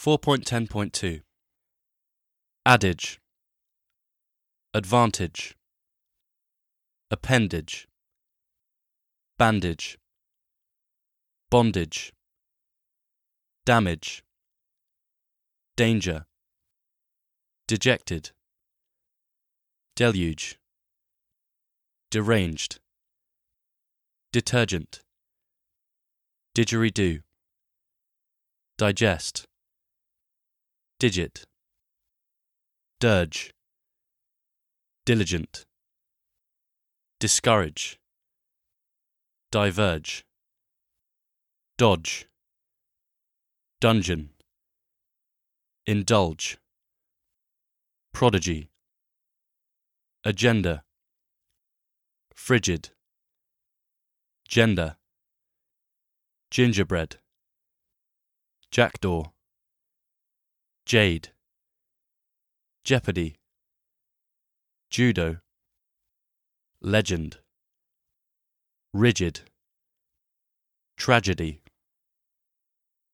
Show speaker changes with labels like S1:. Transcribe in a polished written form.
S1: 4.10.2 Adage, advantage, appendage, bandage, bondage, damage, danger, dejected, deluge, deranged, detergent, didgeridoo, digest, digit, dirge, diligent, discourage, diverge, dodge, dungeon, indulge, prodigy, agenda, frigid, gender, gingerbread, jackdaw, jade, jeopardy, judo, legend, rigid, tragedy,